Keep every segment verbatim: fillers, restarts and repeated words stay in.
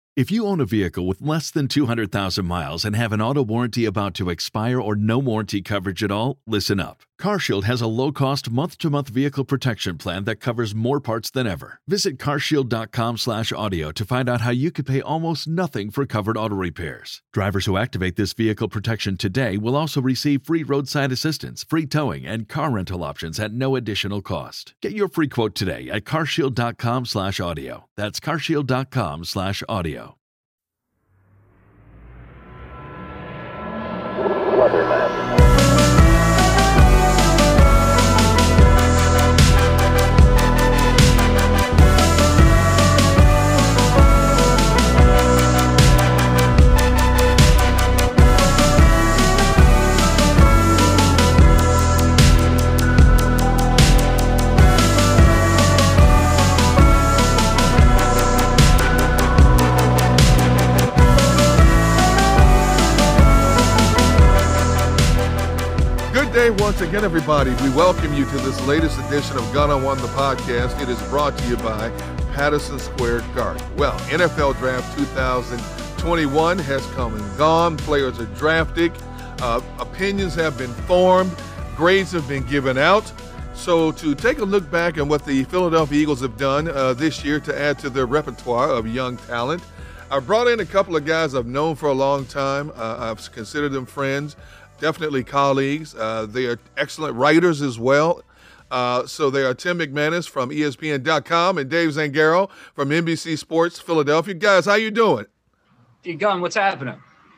If you own a vehicle with less than two hundred thousand miles and have an auto warranty about to expire or no warranty coverage at all, listen up. CarShield has a low-cost month-to-month vehicle protection plan that covers more parts than ever. Visit carshield.com slash audio to find out how you could pay almost nothing for covered auto repairs. Drivers who activate this vehicle protection today will also receive free roadside assistance, free towing, and car rental options at no additional cost. Get your free quote today at carshield.com slash audio. That's carshield.com slash audio. Weatherman. Once again, everybody, we welcome you to this latest edition of Gun on One, the podcast. It is brought to you by Patterson Square Garden. Well, N F L Draft two thousand twenty-one has come and gone. Players are drafted. Uh, opinions have been formed. Grades have been given out. So to take a look back on what the Philadelphia Eagles have done uh, this year to add to their repertoire of young talent, I brought in a couple of guys I've known for a long time. Uh, I've considered them friends. Definitely colleagues. Uh, they are excellent writers as well. Uh, so they are Tim McManus from E S P N dot com and Dave Zangaro from N B C Sports Philadelphia. Guys, how you doing? You Gun, what's happening?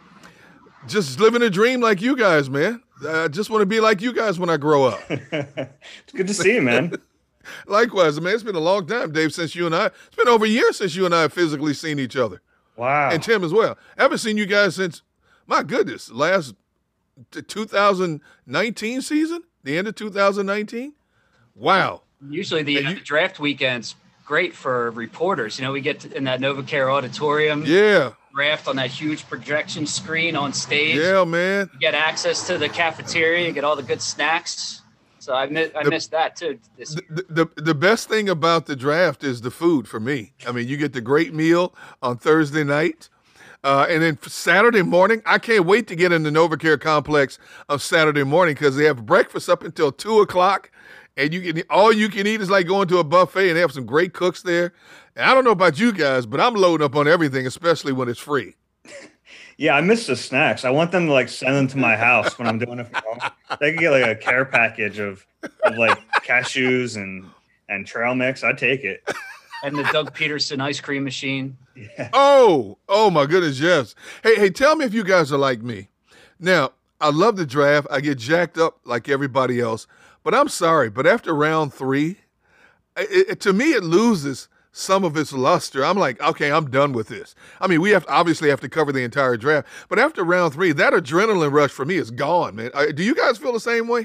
Just living a dream like you guys, man. I just want to be like you guys when I grow up. It's good to see you, man. Likewise, man. It's been a long time, Dave, since you and I. It's been over a year since you and I have physically seen each other. Wow. And Tim as well. I haven't seen you guys since, my goodness, last two thousand nineteen season, the end of two thousand nineteen. Wow. Usually the, you, the draft weekend's great for reporters. You know, we get to, in that NovaCare auditorium. Yeah. Draft on that huge projection screen on stage. Yeah, man. You get access to the cafeteria. You get all the good snacks. So I, miss, I the, missed that too. This the, the, the best thing about the draft is the food for me. I mean, you get the great meal on Thursday night. Uh, and then Saturday morning, I can't wait to get in the NovaCare complex on Saturday morning because they have breakfast up until two o'clock. And you can all you can eat is like going to a buffet, and they have some great cooks there. And I don't know about you guys, but I'm loading up on everything, especially when it's free. Yeah, I miss the snacks. I want them to like send them to my house when I'm doing it from home. They could get like a care package of, of like cashews and, and trail mix. I'd take it. and the Doug Peterson ice cream machine. Yeah. Oh, oh my goodness, yes. Hey, hey, tell me if you guys are like me. Now, I love the draft. I get jacked up like everybody else. But I'm sorry, but after round three, it, it, to me, it loses some of its luster. I'm like, okay, I'm done with this. I mean, we have to, obviously have to cover the entire draft. But after round three, that adrenaline rush for me is gone, man. I, do you guys feel the same way?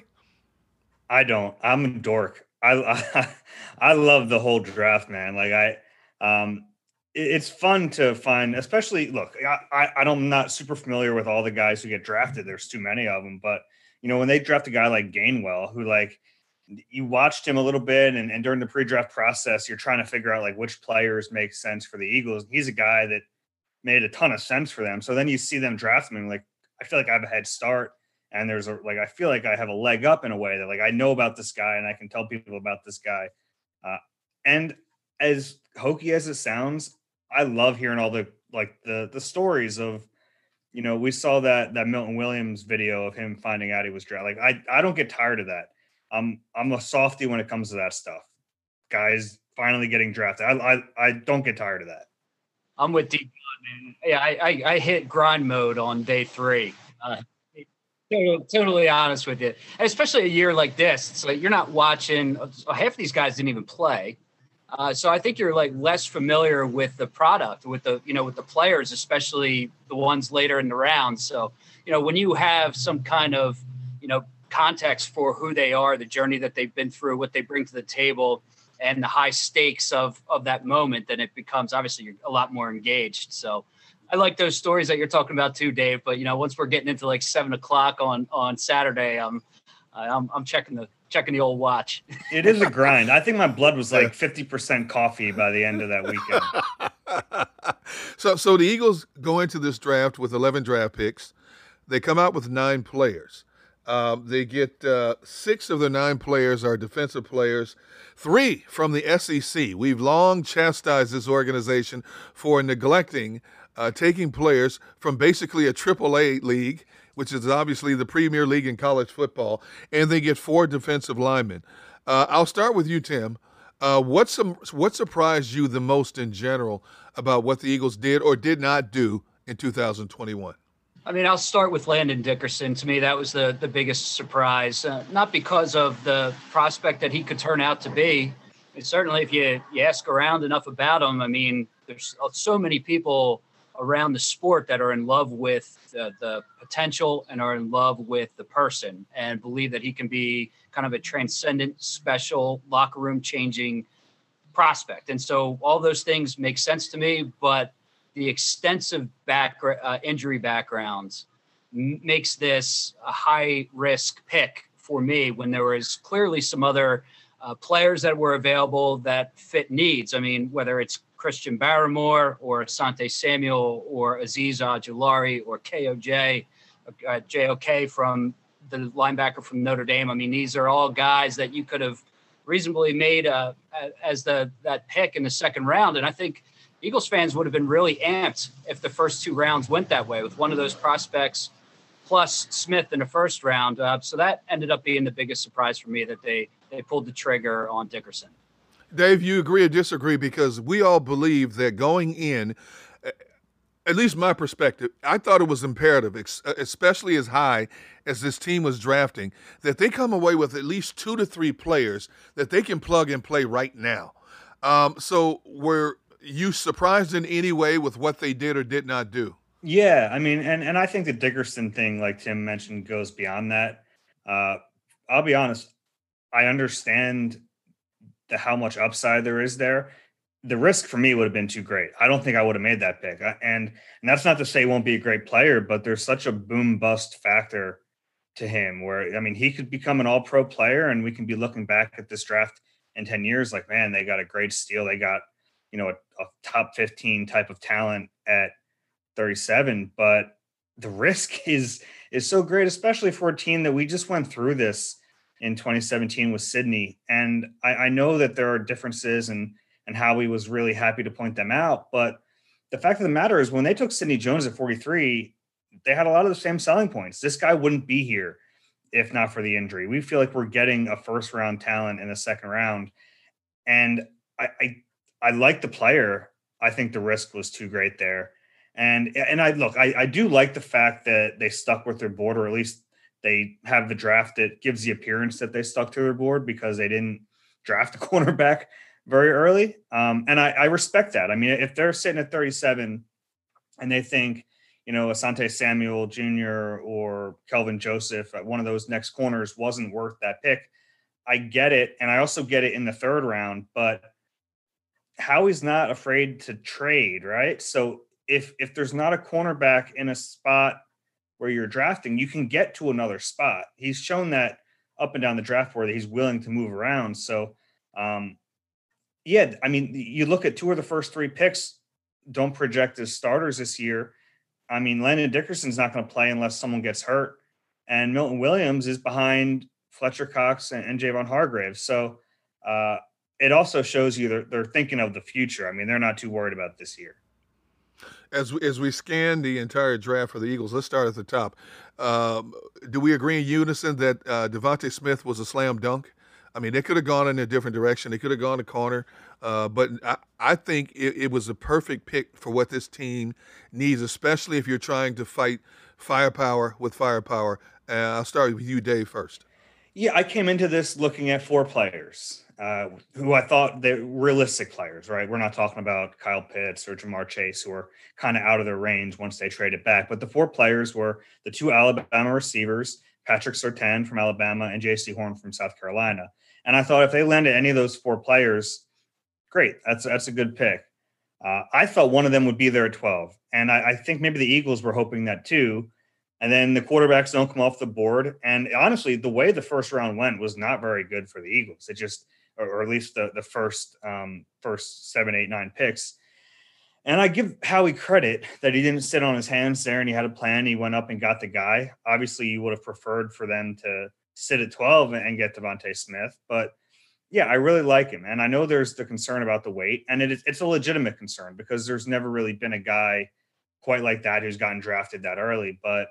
I don't. I'm a dork. I, I, I love the whole draft, man. Like I, um, it, it's fun to find, especially, look, I, I, I don't, I'm not super familiar with all the guys who get drafted. There's too many of them, but you know, when they draft a guy like Gainwell, who like you watched him a little bit and, and during the pre-draft process, you're trying to figure out like which players make sense for the Eagles. He's a guy that made a ton of sense for them. So then you see them draft him and like, I feel like I have a head start and there's a, like, I feel like I have a leg up in a way that like, I know about this guy and I can tell people about this guy. Uh, and as hokey as it sounds, I love hearing all the, like the, the stories of, you know, we saw that that Milton Williams video of him finding out he was drafted. Like, I, I don't get tired of that. I'm I'm a softie when it comes to that stuff. Guys finally getting drafted. I I, I don't get tired of that. I'm with D. Man. Yeah, I, I I hit grind mode on day three. Uh, totally, totally honest with you. And especially a year like this, it's like you're not watching. Half of these guys didn't even play. Uh, so I think you're like less familiar with the product, with the, you know, with the players, especially the ones later in the round. So, you know, when you have some kind of, you know, context for who they are, the journey that they've been through, what they bring to the table and the high stakes of, of that moment, then it becomes obviously you're a lot more engaged. So I like those stories that you're talking about too, Dave. But, you know, once we're getting into like seven o'clock on, on Saturday, um, I'm, I'm checking the checking the old watch. It is a grind. I think my blood was like fifty percent coffee by the end of that weekend. so, so the Eagles go into this draft with eleven draft picks. They come out with nine players. Um, they get uh, six of the nine players are defensive players, three from the S E C. We've long chastised this organization for neglecting uh, taking players from basically a triple A league, which is obviously the premier league in college football, and they get four defensive linemen. Uh, I'll start with you, Tim. Uh, what, some, what surprised you the most in general about what the Eagles did or did not do in two thousand twenty-one? I mean, I'll start with Landon Dickerson. To me, that was the, the biggest surprise, uh, not because of the prospect that he could turn out to be. And certainly, if you, you ask around enough about him, I mean, there's so many people around the sport that are in love with the, the potential and are in love with the person and believe that he can be kind of a transcendent, special, locker room changing prospect. And so all those things make sense to me, but the extensive back uh, injury backgrounds m- makes this a high risk pick for me when there was clearly some other uh, players that were available that fit needs. I mean, whether it's Christian Barrymore or Asante Samuel or Azeez Ojulari or K O J, uh, J O K from the linebacker from Notre Dame. I mean, these are all guys that you could have reasonably made uh, as the that pick in the second round. And I think Eagles fans would have been really amped if the first two rounds went that way with one of those prospects plus Smith in the first round. Uh, so that ended up being the biggest surprise for me, that they, they pulled the trigger on Dickerson. Dave, you agree or disagree? Because we all believe that going in, at least my perspective, I thought it was imperative, especially as high as this team was drafting, that they come away with at least two to three players that they can plug and play right now. Um, so were you surprised in any way with what they did or did not do? Yeah, I mean, and, and I think the Dickerson thing, like Tim mentioned, goes beyond that. Uh, I'll be honest, I understand the how much upside there is there. The risk for me would have been too great. I don't think I would have made that pick. And, and that's not to say he won't be a great player, but there's such a boom bust factor to him where, I mean, he could become an all pro player and we can be looking back at this draft in ten years like, man, they got a great steal. They got, you know, a, a top fifteen type of talent at thirty-seven, but the risk is, is so great, especially for a team that we just went through this in twenty seventeen with Sydney. And I, I know that there are differences and, and Howie was really happy to point them out. But the fact of the matter is when they took Sidney Jones at forty-three, they had a lot of the same selling points. This guy wouldn't be here if not for the injury. We feel like we're getting a first round talent in the second round. And I, I, I like the player. I think the risk was too great there. And, and I look, I, I do like the fact that they stuck with their board, or at least they have the draft that gives the appearance that they stuck to their board because they didn't draft a cornerback very early. Um, and I, I respect that. I mean, if they're sitting at thirty-seven and they think, you know, Asante Samuel Junior or Kelvin Joseph, one of those next corners wasn't worth that pick, I get it. And I also get it in the third round, but Howie's not afraid to trade, right? So if if there's not a cornerback in a spot where you're drafting, you can get to another spot. He's shown that up and down the draft board that he's willing to move around. So, um, yeah, I mean, you look at two of the first three picks don't project as starters this year. I mean, Landon Dickerson's not going to play unless someone gets hurt. And Milton Williams is behind Fletcher Cox and, and Javon Hargrave. So uh, it also shows you they're, they're thinking of the future. I mean, they're not too worried about this year. As we, as we scan the entire draft for the Eagles, let's start at the top. Um, do we agree in unison that uh, Devontae Smith was a slam dunk? I mean, they could have gone in a different direction. They could have gone to corner. Uh, but I, I think it, it was a perfect pick for what this team needs, especially if you're trying to fight firepower with firepower. Uh, I'll start with you, Dave, first. Yeah, I came into this looking at four players uh, who I thought they're realistic players, right? We're not talking about Kyle Pitts or Jamar Chase, who are kind of out of their range once they traded back. But the four players were the two Alabama receivers, Patrick Surtain from Alabama and J C Horn from South Carolina. And I thought if they landed any of those four players, great, that's, that's a good pick. Uh, I thought one of them would be there at twelve. And I, I think maybe the Eagles were hoping that too. And then the quarterbacks don't come off the board. And honestly, the way the first round went was not very good for the Eagles. It just, or, or at least the, the first, um, first seven, eight, nine picks. And I give Howie credit that he didn't sit on his hands there and he had a plan. He went up and got the guy. Obviously, you would have preferred for them to sit at twelve and get DeVonta Smith. But yeah, I really like him. And I know there's the concern about the weight, and it is, it's a legitimate concern because there's never really been a guy quite like that who's gotten drafted that early. But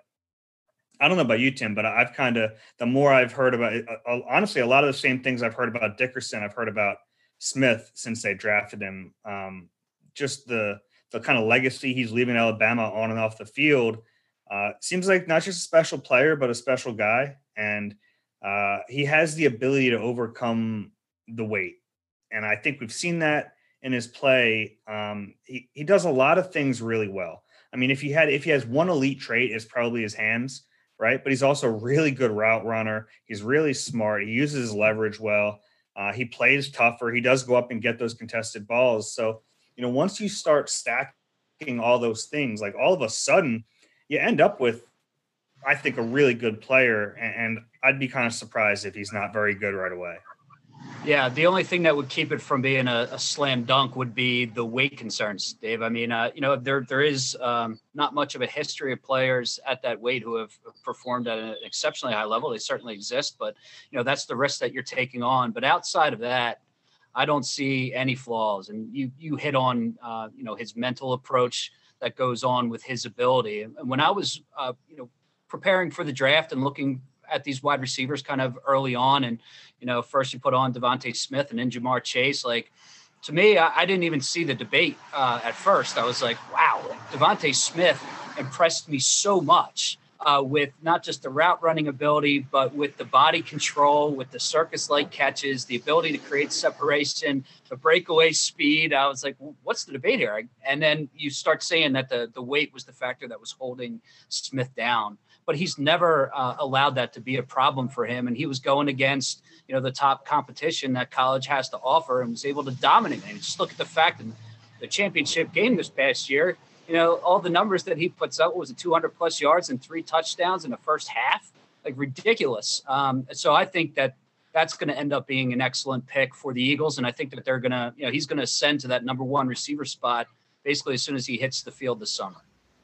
I don't know about you, Tim, but I've kind of, the more I've heard about it, uh, honestly, a lot of the same things I've heard about Dickerson, I've heard about Smith since they drafted him. Um, just the, the kind of legacy he's leaving Alabama on and off the field uh, seems like not just a special player, but a special guy. And uh, he has the ability to overcome the weight. And I think we've seen that in his play. Um, he, he does a lot of things really well. I mean, if he had, if he has one elite trait, it's probably his hands. Right. But he's also a really good route runner. He's really smart. He uses his leverage well. Uh, he plays tougher. He does go up and get those contested balls. So, you know, once you start stacking all those things, like all of a sudden you end up with, I think, a really good player. And, and I'd be kind of surprised if he's not very good right away. Yeah, the only thing that would keep it from being a, a slam dunk would be the weight concerns, Dave. I mean, uh, you know, there there is um, not much of a history of players at that weight who have performed at an exceptionally high level. They certainly exist, but, you know, that's the risk that you're taking on. But outside of that, I don't see any flaws. And you you hit on, uh, you know, his mental approach that goes on with his ability. And when I was, uh, you know, preparing for the draft and looking at these wide receivers kind of early on. And, you know, first you put on DeVonta Smith and then Jamar Chase. Like, to me, I, I didn't even see the debate uh, at first. I was like, wow, DeVonta Smith impressed me so much uh, with not just the route running ability, but with the body control, with the circus-like catches, the ability to create separation, the breakaway speed. I was like, what's the debate here? And then you start saying that the, the weight was the factor that was holding Smith down. But he's never uh, allowed that to be a problem for him. And he was going against, you know, the top competition that college has to offer and was able to dominate. And just look at the fact in the championship game this past year, you know, all the numbers that he puts up, was it two hundred plus yards and three touchdowns in the first half? Like, ridiculous. Um, so I think that that's going to end up being an excellent pick for the Eagles. And I think that they're going to, you know, he's going to ascend to that number one receiver spot basically as soon as he hits the field this summer.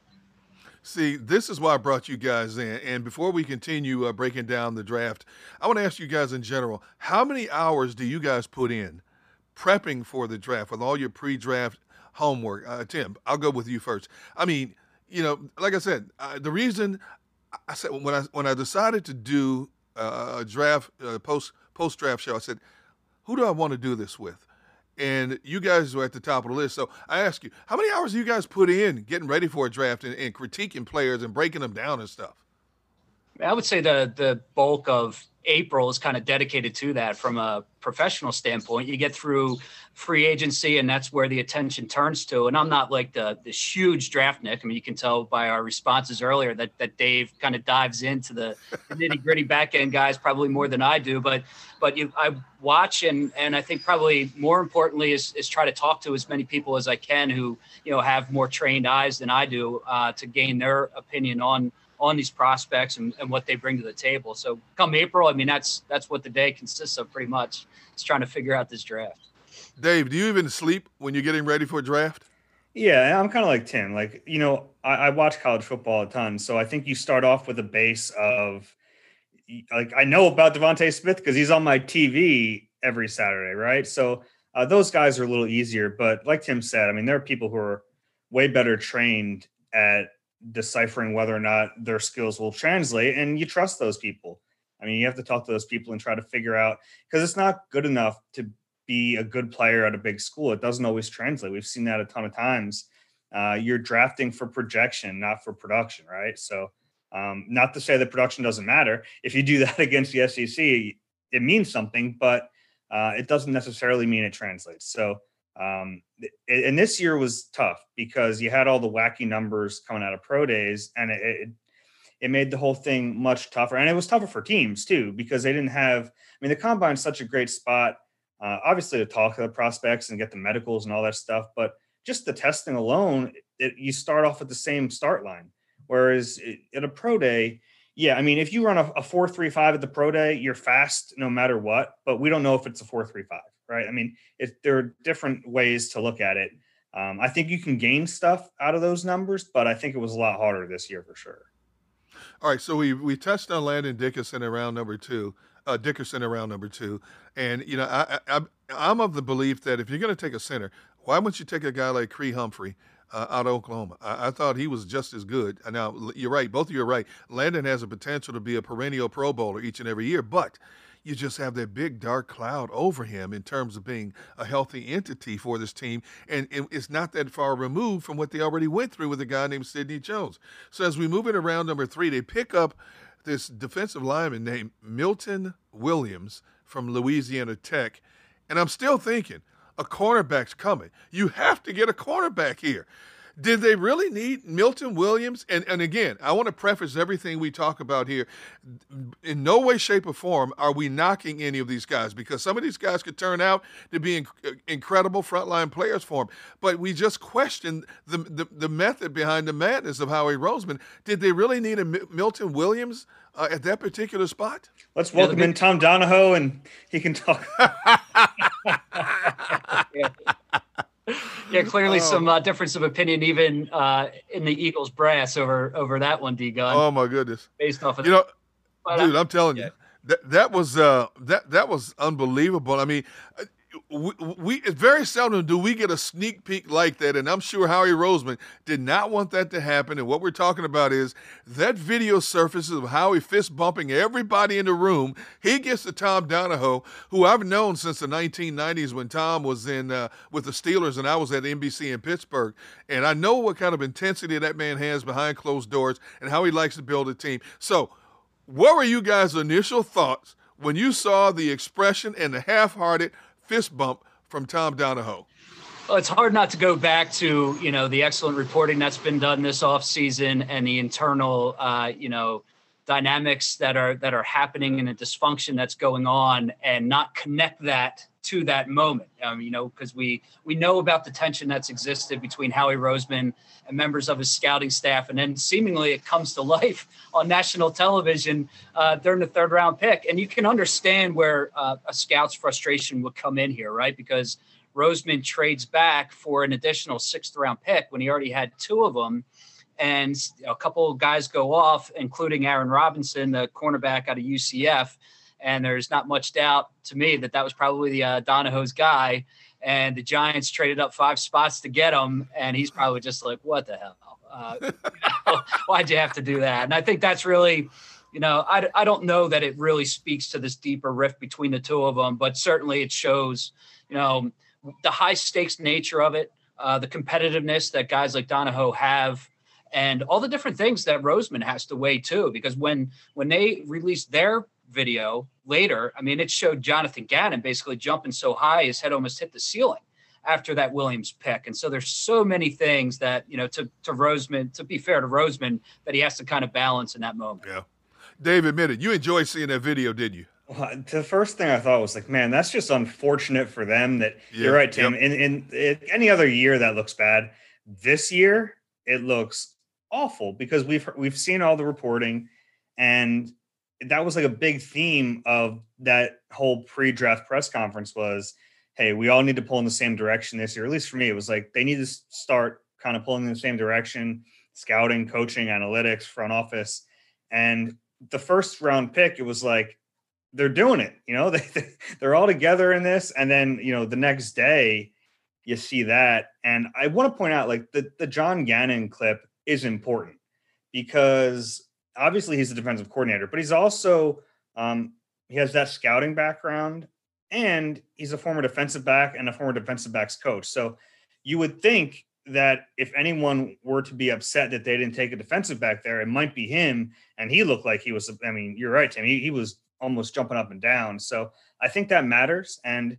See, this is why I brought you guys in. And before we continue uh, breaking down the draft, I want to ask you guys in general, how many hours do you guys put in prepping for the draft with all your pre-draft homework? Uh, Tim, I'll go with you first. I mean, you know, like I said, uh, the reason I said when I when I decided to do uh, a draft uh, post post draft show, I said, who do I want to do this with? And you guys were at the top of the list. So I ask you, how many hours do you guys put in getting ready for a draft and, and critiquing players and breaking them down and stuff? I would say the the bulk of April is kind of dedicated to that from a professional standpoint. You get through free agency, and that's where the attention turns to. And I'm not like the this huge draft Nick. I mean, you can tell by our responses earlier that that Dave kind of dives into the, the nitty gritty back end guys probably more than I do. But but you, I watch and and I think probably more importantly is is try to talk to as many people as I can who, you know, have more trained eyes than I do uh, to gain their opinion on. on these prospects and, and what they bring to the table. So come April, I mean, that's that's what the day consists of pretty much. It's trying to figure out this draft. Dave, do you even sleep when you're getting ready for a draft? Yeah, I'm kind of like Tim. Like, you know, I, I watch college football a ton. So I think you start off with a base of, like, I know about DeVonta Smith because he's on my T V every Saturday, right? So uh, those guys are a little easier. But like Tim said, I mean, there are people who are way better trained at deciphering whether or not their skills will translate, and you trust those people. I mean, you have to talk to those people and try to figure out, because it's not good enough to be a good player at a big school. It doesn't always translate. We've seen that a ton of times. Uh, you're drafting for projection, not for production, right? So um, not to say that production doesn't matter. If you do that against the S E C, it means something, but uh, it doesn't necessarily mean it translates. So Um, and this year was tough because you had all the wacky numbers coming out of pro days, and it, it, it made the whole thing much tougher. And it was tougher for teams too, because they didn't have, I mean, the combine's such a great spot, uh, obviously to talk to the prospects and get the medicals and all that stuff, but just the testing alone, it, you start off at the same start line. Whereas at a pro day, yeah, I mean, if you run a, a four three five at the pro day, you're fast no matter what, but we don't know if it's a four three five, right? I mean, it, there are different ways to look at it. Um, I think you can gain stuff out of those numbers, but I think it was a lot harder this year for sure. All right, so we we touched on Landon Dickerson in round number two, uh, Dickerson in round number two, and you know I, I I'm of the belief that if you're going to take a center, why wouldn't you take a guy like Cree Humphrey uh, out of Oklahoma? I, I thought he was just as good. Now you're right, both of you are right. Landon has a potential to be a perennial Pro Bowler each and every year, but you just have that big dark cloud over him in terms of being a healthy entity for this team. And it's not that far removed from what they already went through with a guy named Sidney Jones. So as we move into round number three, they pick up this defensive lineman named Milton Williams from Louisiana Tech. And I'm still thinking, a cornerback's coming. You have to get a cornerback here. Did they really need Milton Williams? And and again, I want to preface everything we talk about here. In no way, shape, or form are we knocking any of these guys, because some of these guys could turn out to be inc- incredible frontline players for them. But we just question the, the, the method behind the madness of Howie Roseman. Did they really need a M- Milton Williams uh, at that particular spot? Let's welcome yeah, in Tom Donahoe, and he can talk. yeah. Yeah, clearly oh. some uh, difference of opinion even uh, in the Eagles brass over over that one, D-Gun. Oh my goodness! Based off of you know, but, dude, uh, I'm telling yeah. you, that that was uh, that that was unbelievable. I mean, we, we very seldom do we get a sneak peek like that, and I'm sure Howie Roseman did not want that to happen. And what we're talking about is that video surfaces of Howie fist bumping everybody in the room. He gets to Tom Donahoe, who I've known since the nineteen nineties when Tom was in uh, with the Steelers and I was at N B C in Pittsburgh, and I know what kind of intensity that man has behind closed doors and how he likes to build a team. So, what were you guys' initial thoughts when you saw the expression and the half-hearted fist bump from Tom Donahoe? Well, it's hard not to go back to, you know, the excellent reporting that's been done this offseason and the internal, uh, you know, dynamics that are that are happening and the dysfunction that's going on, and not connect that to that moment. Um, you know, because we we know about the tension that's existed between Howie Roseman and members of his scouting staff, and then seemingly it comes to life on national television uh, during the third round pick. And you can understand where uh, a scout's frustration would come in here, right? Because Roseman trades back for an additional sixth round pick when he already had two of them. And a couple of guys go off, including Aaron Robinson, the cornerback out of U C F. And there's not much doubt to me that that was probably the uh, Donahoe's guy. And the Giants traded up five spots to get him. And he's probably just like, what the hell? Uh, you know, why'd you have to do that? And I think that's really, you know, I, I don't know that it really speaks to this deeper rift between the two of them, but certainly it shows, you know, the high stakes nature of it, uh, the competitiveness that guys like Donahoe have, and all the different things that Roseman has to weigh too. Because when when they released their video later, I mean, it showed Jonathan Gannon basically jumping so high his head almost hit the ceiling after that Williams pick. And so there's so many things that, you know, to to Roseman, to be fair to Roseman, that he has to kind of balance in that moment. Yeah. Dave admitted you enjoyed seeing that video, didn't you? Well, the first thing I thought was like, man, that's just unfortunate for them. That yeah, you're right, Tim. Yep. In, in in any other year that looks bad, this year it looks awful because we've we've seen all the reporting, and that was like a big theme of that whole pre-draft press conference was, hey, we all need to pull in the same direction this year. At least for me, it was like they need to start kind of pulling in the same direction, scouting, coaching, analytics, front office. And the first round pick, it was like, they're doing it, you know, they, they're all together in this. And then, you know, the next day you see that. And I want to point out, like, the, the John Gannon clip is important because obviously he's a defensive coordinator, but he's also, um, he has that scouting background, and he's a former defensive back and a former defensive backs coach. So you would think that if anyone were to be upset that they didn't take a defensive back there, it might be him. And he looked like he was, I mean, you're right, Tim. He, he was almost jumping up and down. So I think that matters. And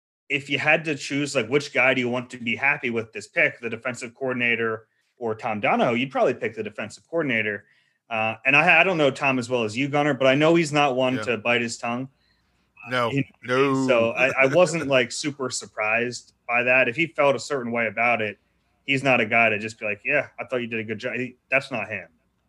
if you had to choose, like, which guy do you want to be happy with this pick, the defensive coordinator or Tom Donahoe, you'd probably pick the defensive coordinator. Uh, and I, I don't know Tom as well as you, Gunnar, but I know he's not one yeah. to bite his tongue. No, uh, no. So I, I wasn't like super surprised by that. If he felt a certain way about it, he's not a guy to just be like, yeah, I thought you did a good job. He, that's not him.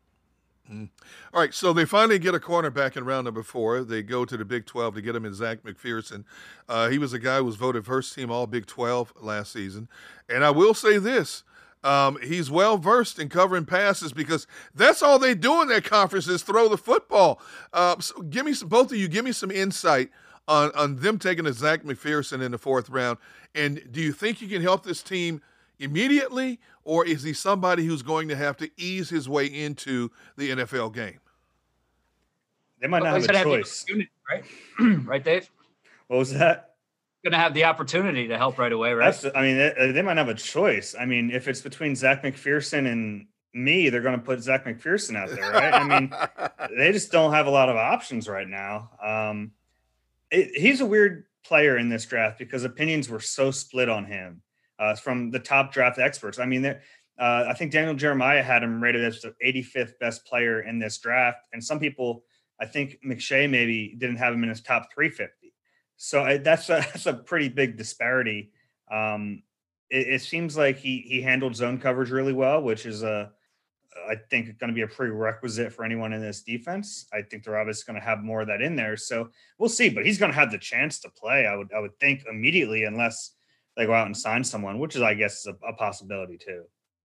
Mm. All right, so they finally get a cornerback in round number four. They go to the Big twelve to get him in Zach McPherson. Uh, he was a guy who was voted first team all Big twelve last season. And I will say this, um, he's well-versed in covering passes because that's all they do in that conference is throw the football. Uh, so give me some, both of you, give me some insight on, on them taking a Zach McPherson in the fourth round. And do you think you can help this team immediately, or is he somebody who's going to have to ease his way into the N F L game? They might not well, have a choice. Have right? right, Dave? What was that? Going to have the opportunity to help right away, right? That's, I mean, they, they might have a choice. I mean, if it's between Zach McPherson and me, they're going to put Zach McPherson out there, right? I mean, they just don't have a lot of options right now. Um, it, he's a weird player in this draft because opinions were so split on him. Uh, from the top draft experts. I mean, uh, I think Daniel Jeremiah had him rated as the eighty-fifth best player in this draft. And some people, I think McShay maybe didn't have him in his top three fifty. So I, that's, a, that's a pretty big disparity. Um, it, it seems like he he handled zone coverage really well, which is, a, I think, going to be a prerequisite for anyone in this defense. I think they're obviously going to have more of that in there. So we'll see. But he's going to have the chance to play, I would I would think, immediately, unless – they go out and sign someone, which is, I guess, is a, a possibility too.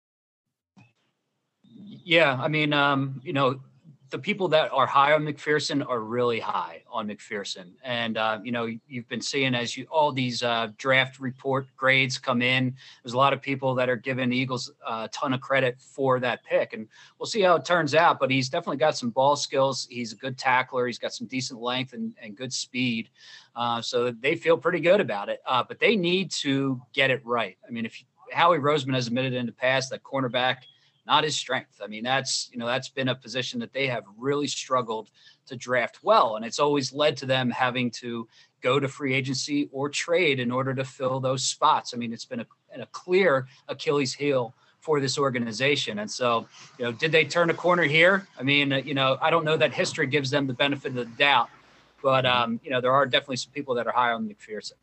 Yeah. I mean, um, you know, the people that are high on McPherson are really high on McPherson. And, uh, you know, you've been seeing as you, all these uh, draft report grades come in, there's a lot of people that are giving the Eagles a ton of credit for that pick. And we'll see how it turns out, but he's definitely got some ball skills. He's a good tackler. He's got some decent length and, and good speed. Uh, so they feel pretty good about it, uh, but they need to get it right. I mean, if Howie Roseman has admitted in the past that cornerback, not his strength. I mean, that's, you know, that's been a position that they have really struggled to draft well. And it's always led to them having to go to free agency or trade in order to fill those spots. I mean, it's been a, a clear Achilles heel for this organization. And so, you know, did they turn a corner here? I mean, uh, you know, I don't know that history gives them the benefit of the doubt. But, um, you know, there are definitely some people that are high on McPherson.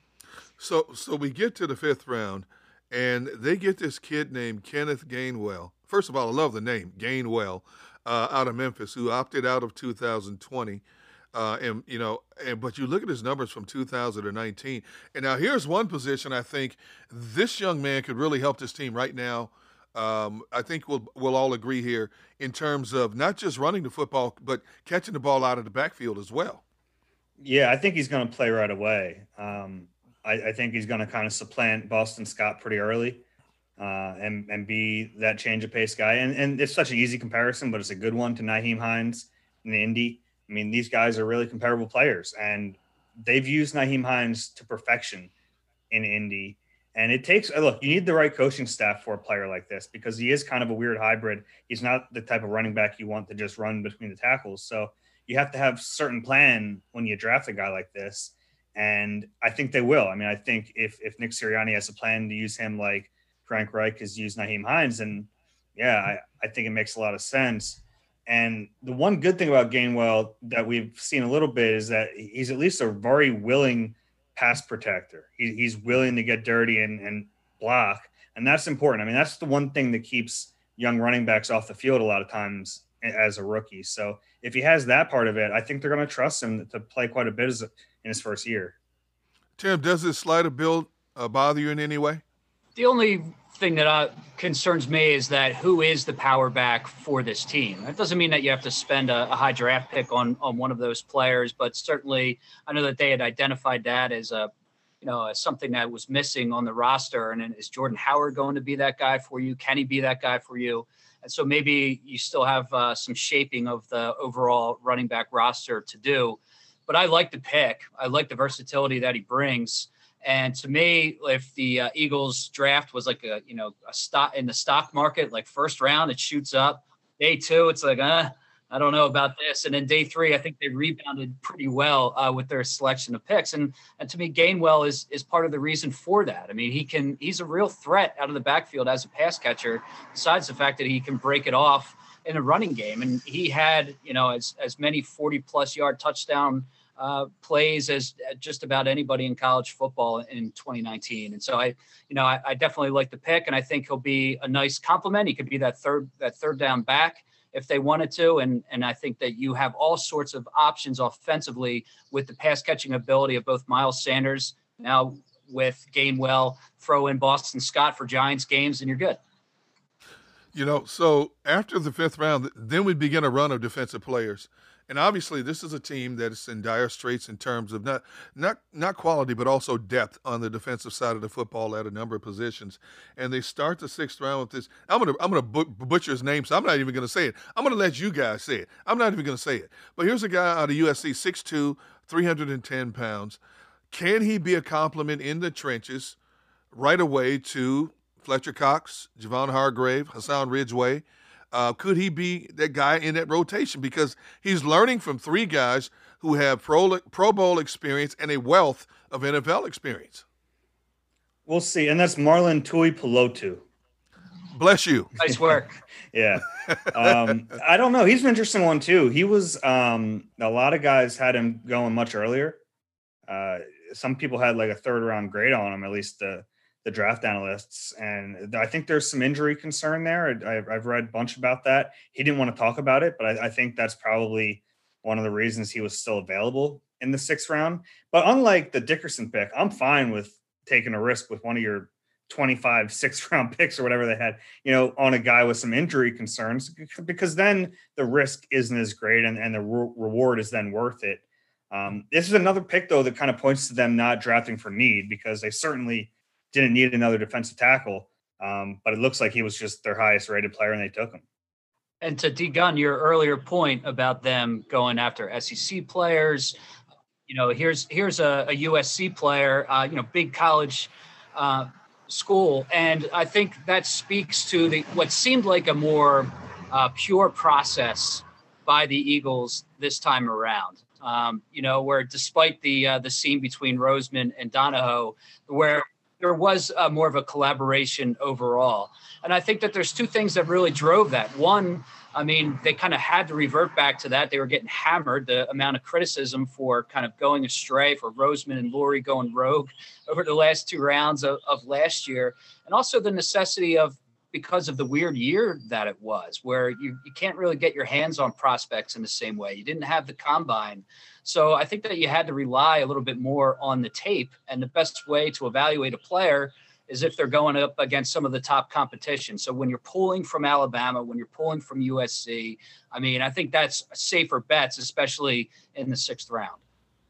So so we get to the fifth round, and they get this kid named Kenneth Gainwell. First of all, I love the name, Gainwell, uh, out of Memphis, who opted out of two thousand twenty. Uh, and, you know, and but you look at his numbers from two thousand nineteen. And now here's one position I think this young man could really help this team right now. Um, I think we'll we'll all agree here in terms of not just running the football, but catching the ball out of the backfield as well. Yeah, I think he's going to play right away. Um, I, I think he's going to kind of supplant Boston Scott pretty early uh, and and be that change of pace guy. And and it's such an easy comparison, but it's a good one to Nyheim Hines in the Indy. I mean, these guys are really comparable players, and they've used Nyheim Hines to perfection in Indy. And it takes – look, you need the right coaching staff for a player like this because he is kind of a weird hybrid. He's not the type of running back you want to just run between the tackles. So you have to have a certain plan when you draft a guy like this. And I think they will. I mean, I think if if Nick Sirianni has a plan to use him like Frank Reich has used Nyheim Hines, then, yeah, I, I think it makes a lot of sense. And the one good thing about Gainwell that we've seen a little bit is that he's at least a very willing pass protector. He, he's willing to get dirty and, and block, and that's important. I mean, that's the one thing that keeps young running backs off the field a lot of times as a rookie. So if he has that part of it, I think they're going to trust him to play quite a bit as a, in his first year. Tim, does this slider build uh, bother you in any way? The only thing that uh, concerns me is that who is the power back for this team? That doesn't mean that you have to spend a, a high draft pick on, on one of those players, but certainly I know that they had identified that as a, you know, as something that was missing on the roster. And is Jordan Howard going to be that guy for you? Can he be that guy for you? And so maybe you still have uh, some shaping of the overall running back roster to do. But I like the pick. I like the versatility that he brings. And to me, if the uh, Eagles draft was like a, you know, a stock in the stock market, like first round, it shoots up. Day two, it's like, uh, I don't know about this. And then day three, I think they rebounded pretty well uh, with their selection of picks. And and to me, Gainwell is is part of the reason for that. I mean, he can he's a real threat out of the backfield as a pass catcher, besides the fact that he can break it off in a running game. And he had, you know, as as many forty plus yard touchdown Uh, plays as just about anybody in college football in twenty nineteen. And so I, you know, I, I definitely like the pick, and I think he'll be a nice compliment. He could be that third, that third down back. if they wanted to. And, and I think that you have all sorts of options offensively with the pass catching ability of both Miles Sanders, now with Gainwell, throw in Boston Scott for Giants games, and you're good. You know, so after the fifth round, then we begin a run of defensive players. And obviously, this is a team that is in dire straits in terms of not not not quality, but also depth on the defensive side of the football at a number of positions. And they start the sixth round with this. I'm gonna I'm gonna butcher his name, so I'm not even gonna say it. I'm gonna let you guys say it. I'm not even gonna say it. But here's a guy out of U S C, six two, three hundred ten pounds. Can he be a complement in the trenches right away to Fletcher Cox, Javon Hargrave, Hassan Ridgeway? Uh, could he be that guy in that rotation? Because he's learning from three guys who have Pro, Pro Bowl experience and a wealth of N F L experience. We'll see. And that's Marlon Tuipulotu. Bless you. Nice work. Yeah. Um, I don't know. He's an interesting one, too. He was um, – a lot of guys had him going much earlier. Uh, some people had like a third-round grade on him, at least the – the draft analysts. And I think there's some injury concern there. I, I've read a bunch about that. He didn't want to talk about it, but I, I think that's probably one of the reasons he was still available in the sixth round. But unlike the Dickerson pick, I'm fine with taking a risk with one of your twenty-five sixth round picks or whatever they had, you know, on a guy with some injury concerns, because then the risk isn't as great and, and the re- reward is then worth it. Um, this is another pick, though, that kind of points to them not drafting for need, because they certainly didn't need another defensive tackle, um, but it looks like he was just their highest rated player and they took him. And to D-Gun, your earlier point about them going after S E C players, you know, here's here's a, a U S C player, uh, you know, big college uh, school. And I think that speaks to the what seemed like a more uh, pure process by the Eagles this time around. Um, you know, where despite the uh, the scene between Roseman and Donahoe, where there was uh, more of a collaboration overall. And I think that there's two things that really drove that. One, I mean, they kind of had to revert back to that. They were getting hammered, the amount of criticism for kind of going astray, for Roseman and Lurie going rogue over the last two rounds of, of last year. And also the necessity of, because of the weird year that it was, where you, you can't really get your hands on prospects in the same way. You didn't have the combine. So I think that you had to rely a little bit more on the tape. And the best way to evaluate a player is if they're going up against some of the top competition. So when you're pulling from Alabama, when you're pulling from U S C, I mean, I think that's safer bets, especially in the sixth round.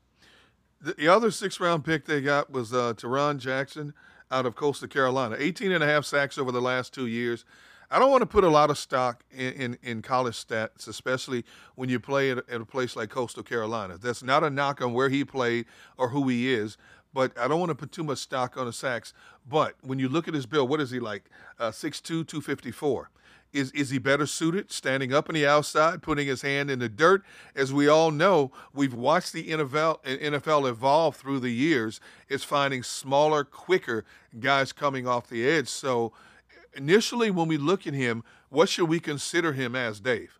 The other sixth round pick they got was uh, Teron Jackson out of Coastal Carolina, eighteen and a half sacks over the last two years. I don't want to put a lot of stock in, in, in college stats, especially when you play at, at a place like Coastal Carolina. That's not a knock on where he played or who he is, but I don't want to put too much stock on the sacks. But when you look at his build, what is he like? Uh, six two, two fifty-four. Is is he better suited standing up on the outside, putting his hand in the dirt? As we all know, we've watched the N F L, N F L evolve through the years. It's finding smaller, quicker guys coming off the edge. So initially, when we look at him, what should we consider him as, Dave?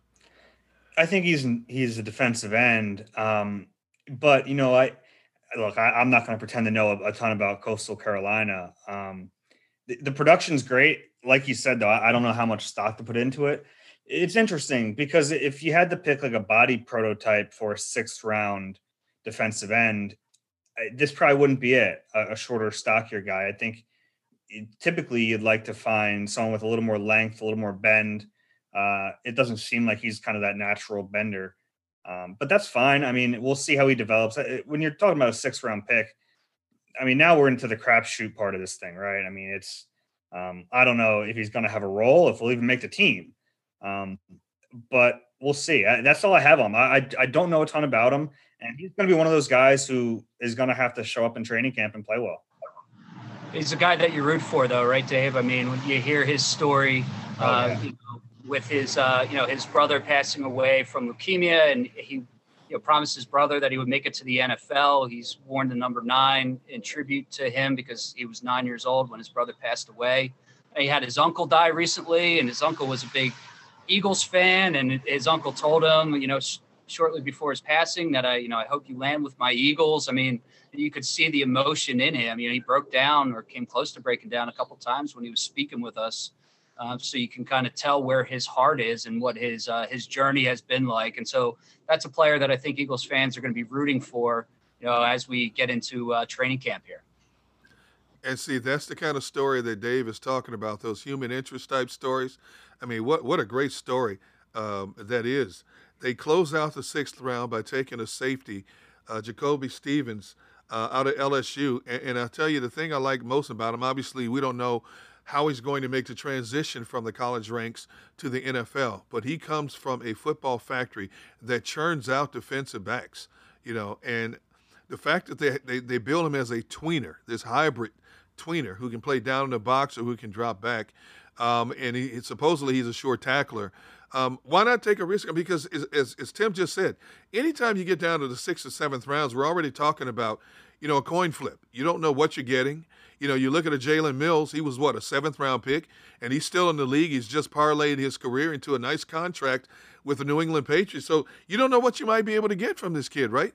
I think he's he's a defensive end. Um, but, you know, I look, I, I'm not going to pretend to know a, a ton about Coastal Carolina. Um, the, the production's great. Like you said, though, I don't know how much stock to put into it. It's interesting because if you had to pick like a body prototype for a sixth round defensive end, this probably wouldn't be it, a, a shorter, stockier guy. I think typically you'd like to find someone with a little more length, a little more bend. Uh, it doesn't seem like he's kind of that natural bender, um, but that's fine. I mean, we'll see how he develops. When you're talking about a sixth round pick, I mean, now we're into the crapshoot part of this thing, right? I mean, it's, Um, I don't know if he's going to have a role, if he'll even make the team. Um, but we'll see. I, that's all I have on him. I, I, I don't know a ton about him, and he's going to be one of those guys who is going to have to show up in training camp and play well. He's a guy that you root for, though, right, Dave? I mean, when you hear his story, oh, uh, yeah. you know, with his, uh, you know, his brother passing away from leukemia, and he you know, promised his brother that he would make it to the N F L. He's worn the number nine in tribute to him because he was nine years old when his brother passed away. And he had his uncle die recently, and his uncle was a big Eagles fan. And his uncle told him, you know, sh- shortly before his passing that I, you know, I hope you land with my Eagles. I mean, you could see the emotion in him. You know, he broke down or came close to breaking down a couple of times when he was speaking with us Uh, so you can kind of tell where his heart is and what his uh, his journey has been like. And so that's a player that I think Eagles fans are going to be rooting for, you know, as we get into uh, training camp here. And see, that's the kind of story that Dave is talking about, those human interest type stories. I mean, what what a great story um, that is. They close out the sixth round by taking a safety, uh, Jacoby Stevens, uh, out of L S U. And, and I'll tell you, the thing I like most about him, obviously, we don't know how he's going to make the transition from the college ranks to the N F L, but he comes from a football factory that churns out defensive backs, you know, and the fact that they, they, they build him as a tweener, this hybrid tweener who can play down in the box or who can drop back. Um, and he supposedly he's a sure tackler. Um, why not take a risk? Because as, as, as Tim just said, anytime you get down to the sixth or seventh rounds, we're already talking about, you know, a coin flip. You don't know what you're getting. You know, you look at a Jalen Mills, he was what, a seventh round pick, and he's still in the league. He's just parlayed his career into a nice contract with the New England Patriots. So you don't know what you might be able to get from this kid, right?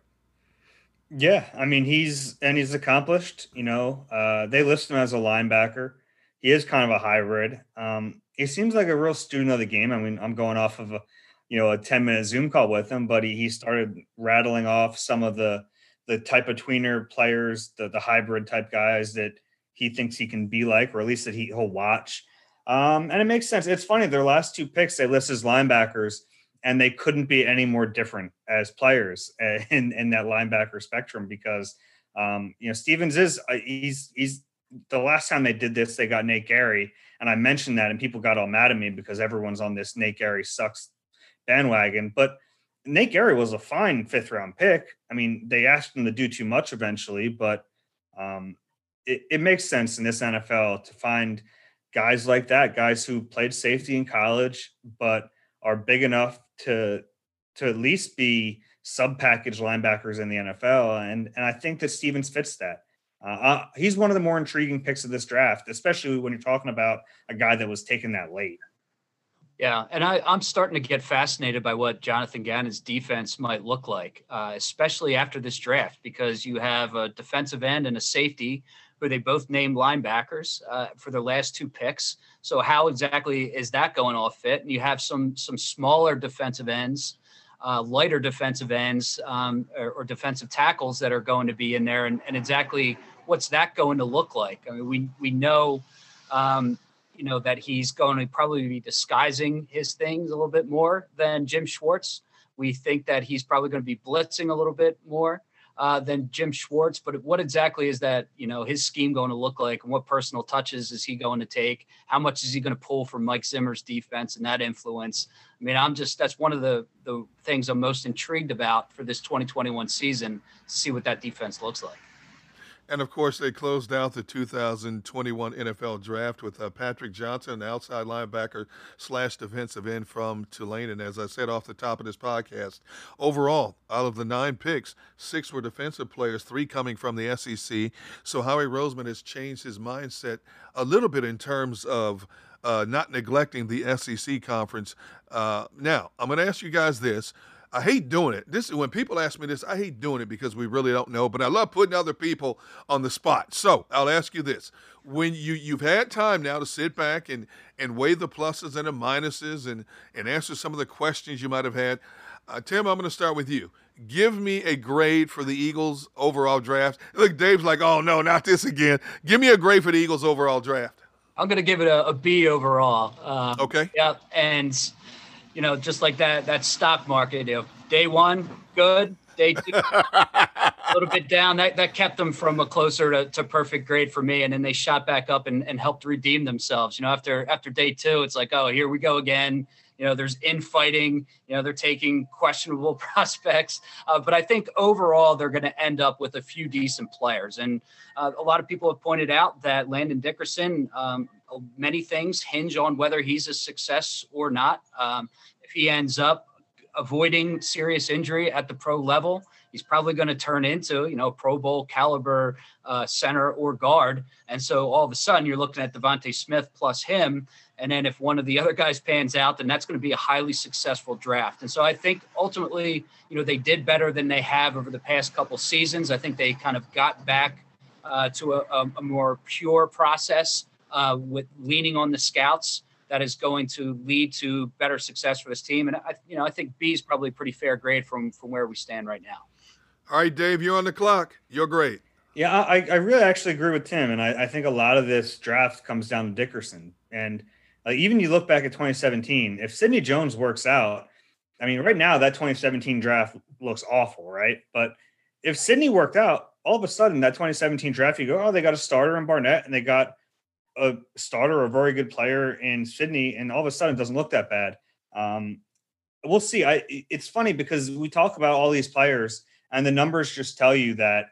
Yeah, I mean, he's and he's accomplished. You know, uh, they list him as a linebacker. He is kind of a hybrid. Um, he seems like a real student of the game. I mean, I'm going off of a, you know, a ten minute Zoom call with him, but he he started rattling off some of the the type of tweener players, the the hybrid type guys that he thinks he can be like, or at least that he, he'll watch. Um, and it makes sense. It's funny. Their last two picks they list as linebackers, and they couldn't be any more different as players in, in that linebacker spectrum because, um, you know, Stevens is uh, he's he's the last time they did this, they got Nate Gary. And I mentioned that and people got all mad at me because everyone's on this Nate Gary sucks bandwagon. But Nate Gary was a fine fifth round pick. I mean, they asked him to do too much eventually, but um, it, it makes sense in this N F L to find guys like that, guys who played safety in college, but are big enough to to at least be sub-package linebackers in the N F L. And, and I think that Stevens fits that. Uh, uh, he's one of the more intriguing picks of this draft, especially when you're talking about a guy that was taken that late. Yeah, and I, I'm starting to get fascinated by what Jonathan Gannon's defense might look like, uh, especially after this draft, because you have a defensive end and a safety who they both named linebackers uh, for their last two picks. So how exactly is that going to all fit? And you have some some smaller defensive ends, uh, lighter defensive ends um, or, or defensive tackles that are going to be in there. And, and exactly what's that going to look like? I mean, we we know, um, you know, that he's going to probably be disguising his things a little bit more than Jim Schwartz. We think that he's probably going to be blitzing a little bit more Uh, than Jim Schwartz, but what exactly is that, you know, his scheme going to look like, and what personal touches is he going to take? How much is he going to pull from Mike Zimmer's defense and that influence? I mean, I'm just, that's one of the, the things I'm most intrigued about for this twenty twenty-one season, to see what that defense looks like. And, of course, they closed out the two thousand twenty-one N F L draft with uh, Patrick Johnson, an outside linebacker slash defensive end from Tulane. And as I said off the top of this podcast, overall, out of the nine picks, six were defensive players, three coming from the S E C. So Howie Roseman has changed his mindset a little bit in terms of uh, not neglecting the S E C conference. Uh, now, I'm going to ask you guys this. I hate doing it. This when people ask me this, I hate doing it because we really don't know, but I love putting other people on the spot. So I'll ask you this. When you, you've had time now to sit back and, and weigh the pluses and the minuses and, and answer some of the questions you might have had, uh, Tim, I'm going to start with you. Give me a grade for the Eagles overall draft. Look, Dave's like, oh, no, not this again. Give me a grade for the Eagles overall draft. I'm going to give it a, a B overall. Um, okay. Yeah, and – you know, just like that, that stock market, you know, day one, good. Day two, a little bit down. That that kept them from a closer to, to perfect grade for me. And then they shot back up and, and helped redeem themselves. You know, after after day two, it's like, oh, here we go again. You know, there's infighting. You know, they're taking questionable prospects. Uh, but I think overall, they're going to end up with a few decent players. And uh, a lot of people have pointed out that Landon Dickerson, um, many things hinge on whether he's a success or not. Um, if he ends up avoiding serious injury at the pro level, he's probably going to turn into, you know, Pro Bowl caliber uh, center or guard. And so all of a sudden you're looking at Devontae Smith plus him. And then if one of the other guys pans out, then that's going to be a highly successful draft. And so I think ultimately, you know, they did better than they have over the past couple seasons. I think they kind of got back uh, to a, a more pure process uh, with leaning on the scouts. that is going to lead to better success for this team. And I, you know, I think B is probably a pretty fair grade from from where we stand right now. All right, Dave, you're on the clock. You're great. Yeah, I, I really actually agree with Tim, and I, I think a lot of this draft comes down to Dickerson. And uh, even you look back at twenty seventeen, if Sidney Jones works out, I mean, right now that twenty seventeen draft looks awful, right? But if Sidney worked out, all of a sudden that twenty seventeen draft, you go, oh, they got a starter in Barnett, and they got a starter, a very good player in Sidney, and all of a sudden it doesn't look that bad. Um, we'll see. I it's funny because we talk about all these players, and the numbers just tell you that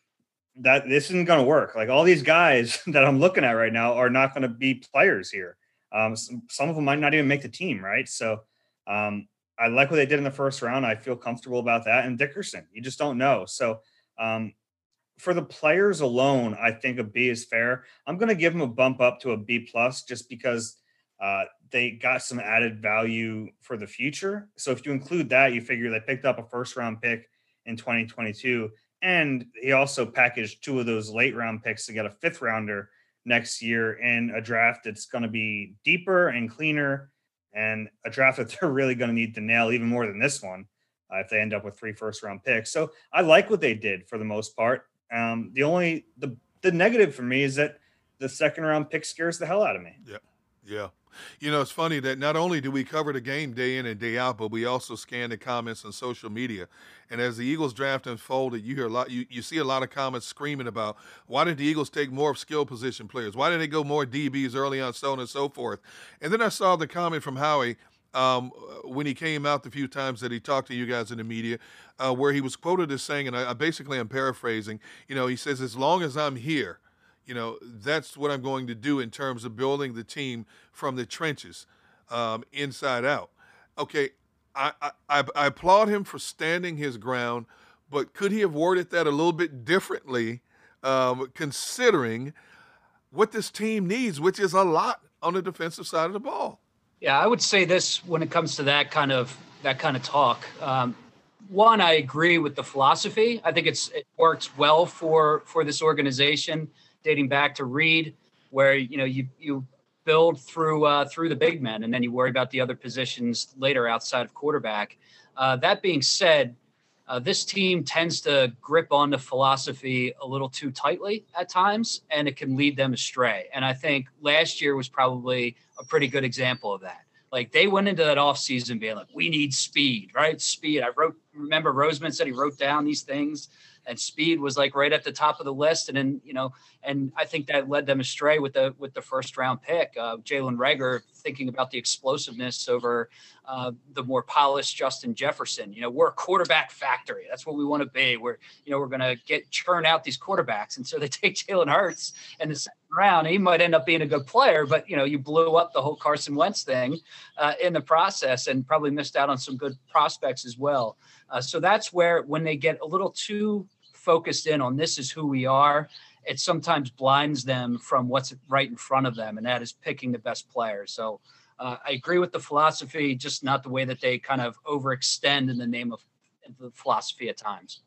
that this isn't going to work. Like all these guys that I'm looking at right now are not going to be players here. Um, some, some of them might not even make the team. Right. So um, I like what they did in the first round. I feel comfortable about that. And Dickerson, you just don't know. So um, for the players alone, I think a B is fair. I'm going to give them a bump up to a B plus just because uh, they got some added value for the future. So if you include that, you figure they picked up a first round pick in twenty twenty-two. And he also packaged two of those late round picks to get a fifth rounder next year in a draft that's going to be deeper and cleaner, and a draft that they're really going to need to nail even more than this one uh, if they end up with three first round picks. So I like what they did for the most part. Um, the only the the negative for me is that the second round pick scares the hell out of me. Yeah, yeah. You know, it's funny that not only do we cover the game day in and day out, but we also scan the comments on social media. And as the Eagles draft unfolded, you hear a lot, you, you see a lot of comments screaming about why didn't the Eagles take more of skill position players? Why didn't they go more D Bs early on, so on and so forth? And then I saw the comment from Howie um, when he came out the few times that he talked to you guys in the media, uh, where he was quoted as saying, and I, I basically am paraphrasing, you know, he says, as long as I'm here, you know, that's what I'm going to do in terms of building the team from the trenches, um, inside out. Okay, I, I, I applaud him for standing his ground, but could he have worded that a little bit differently, um, considering what this team needs, which is a lot on the defensive side of the ball? Yeah, I would say this when it comes to that kind of that kind of talk. Um, one, I agree with the philosophy. I think it's it works well for for this organization, dating back to Reed, where you know you you build through uh, through the big men, and then you worry about the other positions later outside of quarterback. Uh, that being said, uh, this team tends to grip on the philosophy a little too tightly at times, and it can lead them astray. And I think last year was probably a pretty good example of that. Like they went into that offseason being like, we need speed, right? Speed. I wrote, remember Roseman said he wrote down these things, and speed was like right at the top of the list. And then, you know, and I think that led them astray with the, with the first round pick, uh, Jalen Reagor, thinking about the explosiveness over uh, the more polished Justin Jefferson. You know, we're a quarterback factory. That's what we want to be. We're, you know, we're going to get churn out these quarterbacks. And so they take Jalen Hurts in the second round. He might end up being a good player, but you know, you blew up the whole Carson Wentz thing uh, in the process, and probably missed out on some good prospects as well. Uh, so that's where, when they get a little too focused in on this is who we are, it sometimes blinds them from what's right in front of them, and that is picking the best players. So uh, I agree with the philosophy, just not the way that they kind of overextend in the name of the philosophy at times.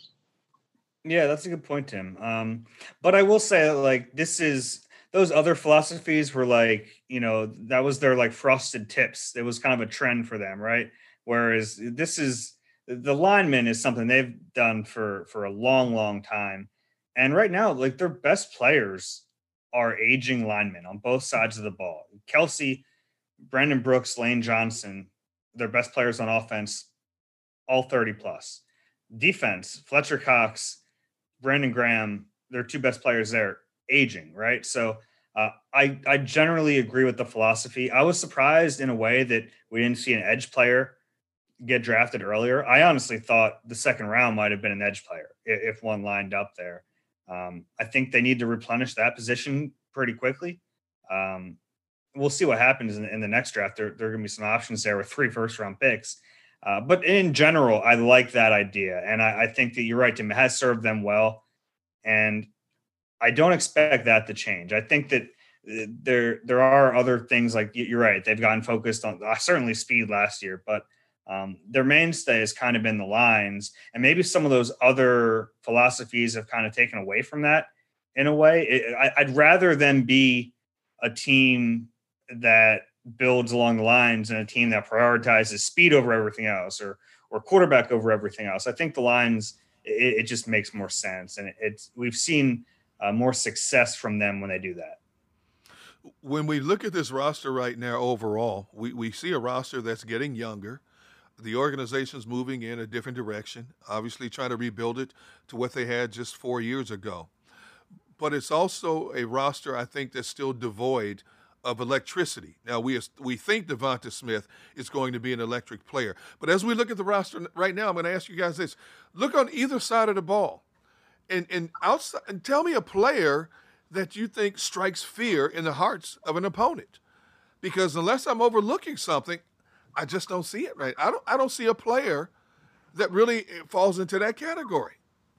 Yeah, that's a good point, Tim. Um, but I will say, like, this is those other philosophies were like, you know, that was their like frosted tips. It was kind of a trend for them, right? Whereas this is the lineman is something they've done for for a long, long time. And right now, like their best players are aging linemen on both sides of the ball. Kelsey, Brandon Brooks, Lane Johnson, their best players on offense, all thirty plus. Defense, Fletcher Cox, Brandon Graham, their two best players there, aging, right? So uh, I, I generally agree with the philosophy. I was surprised in a way that we didn't see an edge player get drafted earlier. I honestly thought the second round might have been an edge player if one lined up there. Um, I think they need to replenish that position pretty quickly. Um, we'll see what happens in, in the next draft. There, there are going to be some options there with three first round picks. Uh, but in general, I like that idea. And I, I think that you're right, Tim. It has served them well. And I don't expect that to change. I think that there, there are other things like you're right. They've gotten focused on uh, certainly speed last year, but Um, their mainstay has kind of been the lines, and maybe some of those other philosophies have kind of taken away from that in a way. It, I, I'd rather them be a team that builds along the lines and a team that prioritizes speed over everything else, or or quarterback over everything else. I think the Lions, it, it just makes more sense, and it, it's we've seen uh, more success from them when they do that. When we look at this roster right now overall, we, we see a roster that's getting younger. The organization's moving in a different direction, obviously trying to rebuild it to what they had just four years ago. But it's also a roster, I think, that's still devoid of electricity. Now, we we think Devonta Smith is going to be an electric player. But as we look at the roster right now, I'm going to ask you guys this. Look on either side of the ball and, and, outside, and tell me a player that you think strikes fear in the hearts of an opponent. Because unless I'm overlooking something, I just don't see it right. I don't I don't see a player that really falls into that category.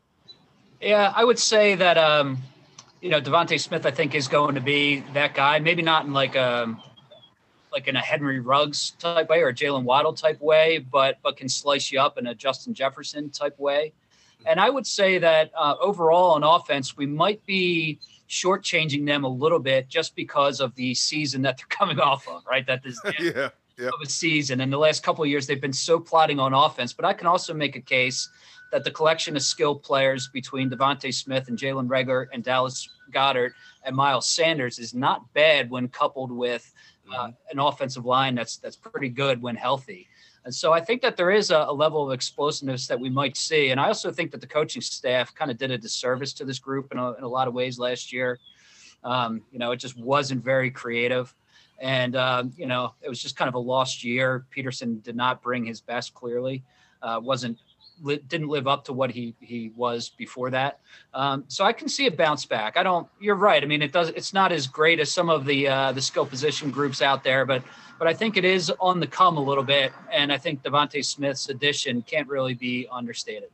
Yeah, I would say that um, you know, Devonta Smith, I think, is going to be that guy. Maybe not in like a like in a Henry Ruggs type way or a Jalen Waddle type way, but but can slice you up in a Justin Jefferson type way. And I would say that uh, overall on offense, we might be shortchanging them a little bit just because of the season that they're coming off of, right? That is yeah, yeah. of a season. And the last couple of years, they've been so plotting on offense. But I can also make a case that the collection of skilled players between Devonta Smith and Jalen Reagor and Dallas Goedert and Miles Sanders is not bad when coupled with uh, an offensive line that's that's pretty good when healthy. And so I think that there is a, a level of explosiveness that we might see. And I also think that the coaching staff kind of did a disservice to this group in a, in a lot of ways last year. Um, you know, it just wasn't very creative. And, um, you know, it was just kind of a lost year. Peterson did not bring his best, clearly. Uh, wasn't li- didn't live up to what he he was before that. Um, so I can see a bounce back. I don't – you're right. I mean, it does. It's not as great as some of the uh, the skill position groups out there, but – But I think it is on the come a little bit, and I think Devonta Smith's addition can't really be understated.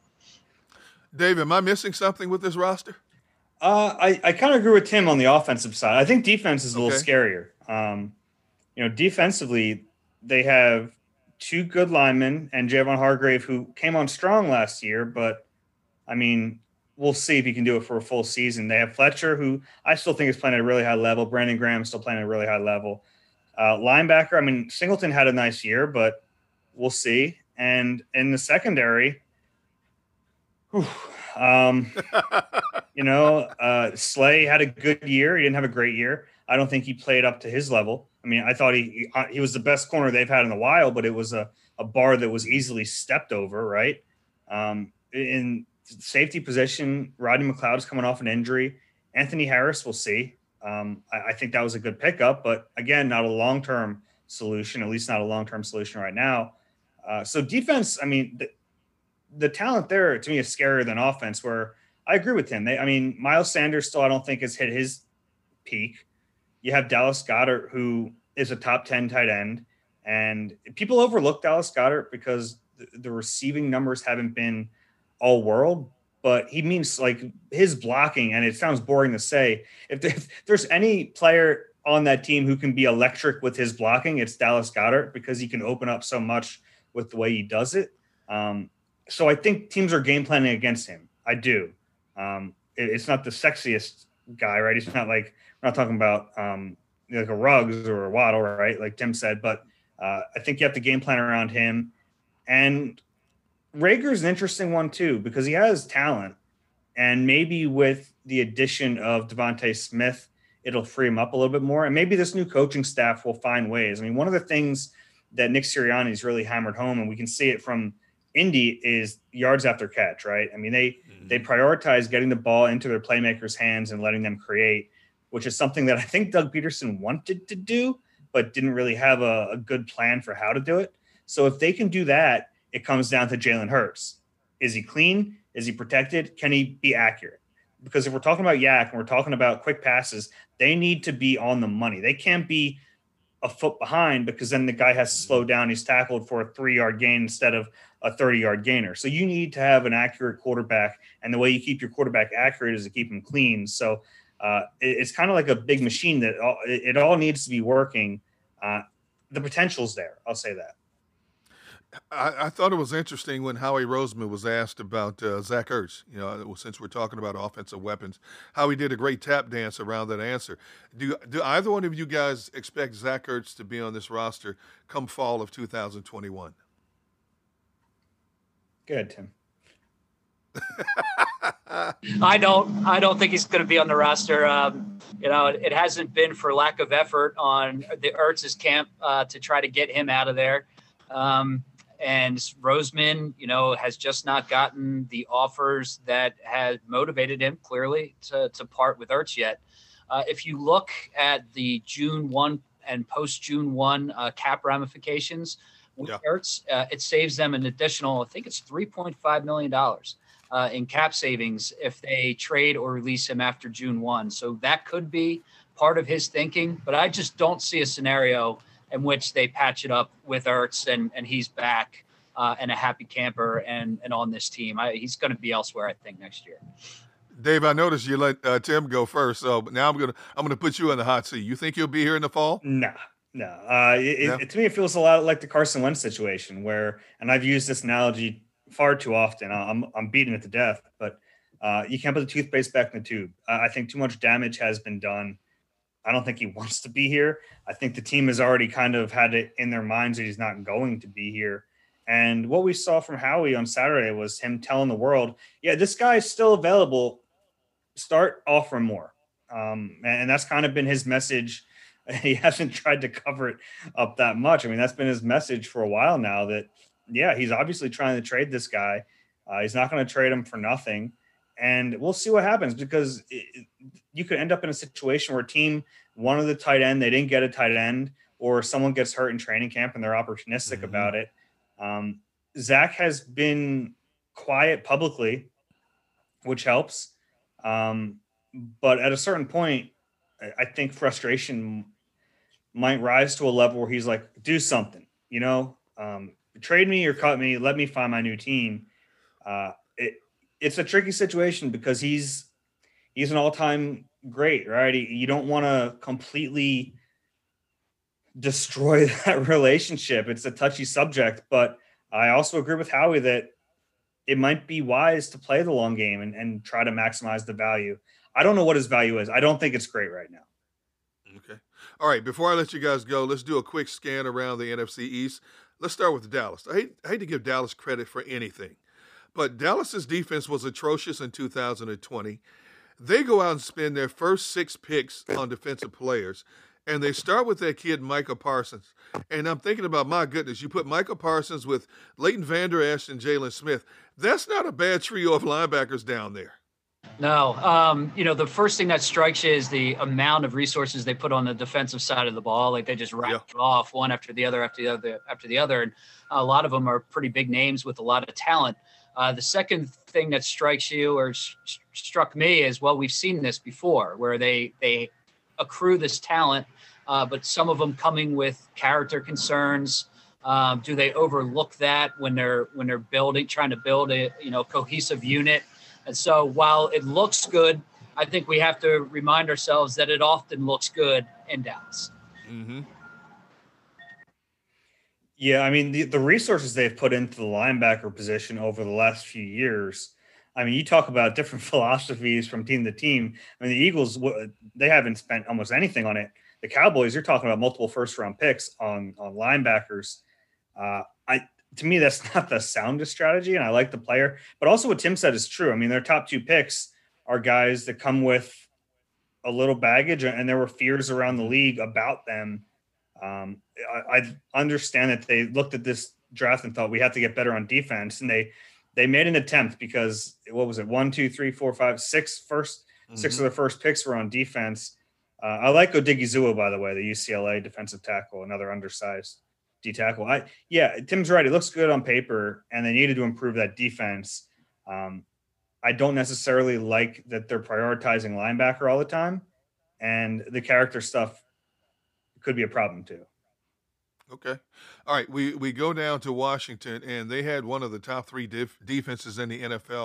Dave, am I missing something with this roster? Uh, I, I kind of agree with Tim on the offensive side. I think defense is a little Okay. scarier. Um, you know, defensively, they have two good linemen and Javon Hargrave, who came on strong last year, but, I mean, we'll see if he can do it for a full season. They have Fletcher, who I still think is playing at a really high level. Brandon Graham still playing at a really high level. Uh, linebacker, I mean, Singleton had a nice year, but we'll see. And in the secondary, whew, um, you know, uh, Slay had a good year. He didn't have a great year. I don't think he played up to his level. I mean, I thought he he, he was the best corner they've had in a while, but it was a, a bar that was easily stepped over, right? Um, in safety position, Rodney McLeod's coming off an injury. Anthony Harris, we'll see. Um, I, I think that was a good pickup, but again, not a long-term solution, at least not a long-term solution right now. Uh, so defense, I mean, the, the talent there to me is scarier than offense, where I agree with him. They, I mean, Miles Sanders still, I don't think has hit his peak. You have Dallas Goedert, who is a top ten tight end, and people overlook Dallas Goedert because the, the receiving numbers haven't been all world. But he means like his blocking, and it sounds boring to say. If, if there's any player on that team who can be electric with his blocking, it's Dallas Goedert, because he can open up so much with the way he does it. Um, so I think teams are game planning against him. I do. Um, it, it's not the sexiest guy, right? He's not like, we're not talking about um, like a Ruggs or a Waddle, right? Like Tim said, but uh, I think you have to game plan around him. And Rager's an interesting one too, because he has talent, and maybe with the addition of Devonta Smith, it'll free him up a little bit more. And maybe this new coaching staff will find ways. I mean, one of the things that Nick Sirianni's really hammered home, and we can see it from Indy, is yards after catch, right? I mean, they, mm-hmm. they prioritize getting the ball into their playmakers' hands and letting them create, which is something that I think Doug Peterson wanted to do, but didn't really have a, a good plan for how to do it. So if they can do that, it comes down to Jalen Hurts. Is he clean? Is he protected? Can he be accurate? Because if we're talking about Yak and we're talking about quick passes, they need to be on the money. They can't be a foot behind, because then the guy has to slow down. He's tackled for a three-yard gain instead of a thirty-yard gainer. So you need to have an accurate quarterback, and the way you keep your quarterback accurate is to keep him clean. So uh, it, it's kind of like a big machine that all, it, it all needs to be working. Uh, the potential's there. I'll say that. I, I thought it was interesting when Howie Roseman was asked about uh, Zach Ertz. You know, since we're talking about offensive weapons, how he did a great tap dance around that answer. Do do either one of you guys expect Zach Ertz to be on this roster come fall of two thousand twenty-one? Good, Tim. I don't. I don't think he's going to be on the roster. Um, you know, it, it hasn't been for lack of effort on the Ertz's camp uh, to try to get him out of there. Um, and Roseman, you know, has just not gotten the offers that had motivated him clearly to to part with Ertz yet. Uh, if you look at the June first and post June first uh, cap ramifications with yeah. Ertz, uh, it saves them an additional, I think it's three point five million dollars. Uh, in cap savings if they trade or release him after June first. So that could be part of his thinking, but I just don't see a scenario in which they patch it up with Ertz and, and he's back uh, and a happy camper and, and on this team. I, he's going to be elsewhere, I think, next year. Dave, I noticed you let uh, Tim go first, so now I'm gonna I'm gonna put you in the hot seat. You think he'll be here in the fall? No, no. Uh, it, no? It, to me, it feels a lot like the Carson Wentz situation, where, and I've used this analogy far too often. I'm I'm beating it to death, but uh, you can't put the toothpaste back in the tube. Uh, I think too much damage has been done. I don't think he wants to be here. I think the team has already kind of had it in their minds that he's not going to be here. And what we saw from Howie on Saturday was him telling the world, yeah, this guy is still available. Start offering more. Um, and that's kind of been his message. He hasn't tried to cover it up that much. I mean, that's been his message for a while now, that yeah, he's obviously trying to trade this guy. Uh, he's not going to trade him for nothing. And we'll see what happens, because it, you could end up in a situation where team wanted the tight end, they didn't get a tight end, or someone gets hurt in training camp and they're opportunistic mm-hmm. about it. Um, Zach has been quiet publicly, which helps. Um, but at a certain point, I think frustration might rise to a level where he's like, do something, you know, um, trade me or cut me, let me find my new team. Uh, it, it's a tricky situation because he's he's an all-time great, right? He, you don't want to completely destroy that relationship. It's a touchy subject, but I also agree with Howie that it might be wise to play the long game and, and try to maximize the value. I don't know what his value is. I don't think it's great right now. Okay. All right, before I let you guys go, let's do a quick scan around the N F C East. Let's start with Dallas. I hate, I hate to give Dallas credit for anything, but Dallas's defense was atrocious in two thousand twenty. They go out and spend their first six picks on defensive players, and they start with that kid, Micah Parsons. And I'm thinking about, my goodness, you put Micah Parsons with Leighton Vander Esch and Jalen Smith. That's not a bad trio of linebackers down there. No. Um, you know, the first thing that strikes you is the amount of resources they put on the defensive side of the ball. Like, they just rack yeah. off one after the other, after the other, after the other. And a lot of them are pretty big names with a lot of talent. Uh, the second thing that strikes you or sh- struck me is, well, we've seen this before, where they, they accrue this talent, uh, but some of them coming with character concerns. Um, do they overlook that when they're, when they're building, trying to build a, you know, cohesive unit? And so while it looks good, I think we have to remind ourselves that it often looks good in Dallas. Mm-hmm. Yeah, I mean, the, the resources they've put into the linebacker position over the last few years, I mean, you talk about different philosophies from team to team. I mean, the Eagles, they haven't spent almost anything on it. The Cowboys, you're talking about multiple first-round picks on, on linebackers. Uh, I To me, that's not the soundest strategy, and I like the player. But also what Tim said is true. I mean, their top two picks are guys that come with a little baggage, and there were fears around the league about them. Um, I, I understand that they looked at this draft and thought we have to get better on defense, and they they made an attempt because, what was it, one, two, three, four, five, six first, mm-hmm. six of the first picks were on defense. Uh, I like Odigizua, by the way, the U C L A defensive tackle, another undersized D tackle. I yeah, Tim's right. It looks good on paper, and they needed to improve that defense. Um, I don't necessarily like that they're prioritizing linebacker all the time, and the character stuff could be a problem too. Okay. All right. We, we go down to Washington, and they had one of the top three def- defenses in the N F L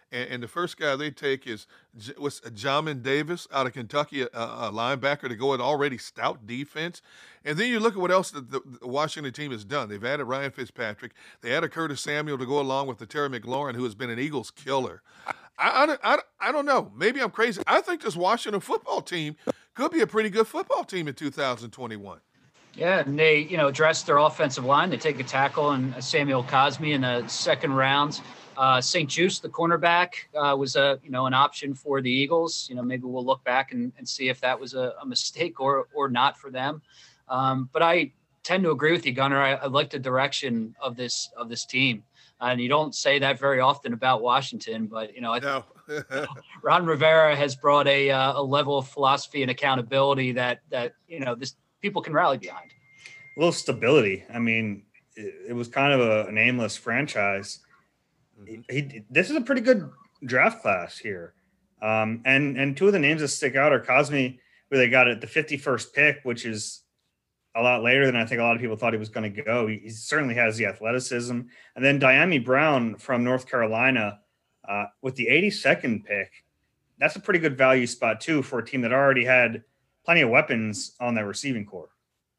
and, and the first guy they take is J- what's uh, Jamin Davis out of Kentucky, a, a linebacker to go an already stout defense. And then you look at what else the, the, the Washington team has done. They've added Ryan Fitzpatrick. They added Curtis Samuel to go along with the Terry McLaurin, who has been an Eagles killer. I, I, don't- I, don't- I don't know. Maybe I'm crazy. I think this Washington football team could be a pretty good football team in two thousand twenty-one. Yeah, and they, you know, address their offensive line. They take a tackle and Samuel Cosme in the second round. Uh, Saint Juice, the cornerback, uh, was a you know an option for the Eagles. You know, maybe we'll look back and, and see if that was a, a mistake or or not for them. Um, but I tend to agree with you, Gunnar. I, I like the direction of this of this team, and you don't say that very often about Washington. But you know, I No. Ron Rivera has brought a uh, a level of philosophy and accountability that that you know this people can rally behind. A little stability. I mean, it, it was kind of a, an aimless franchise. He, he this is a pretty good draft class here, um, and and two of the names that stick out are Cosme, who they got at the fifty-first pick, which is a lot later than I think a lot of people thought he was going to go. He, he certainly has the athleticism, and then Diami Brown from North Carolina uh, with the eighty-second pick. That's a pretty good value spot too for a team that already had plenty of weapons on their receiving core.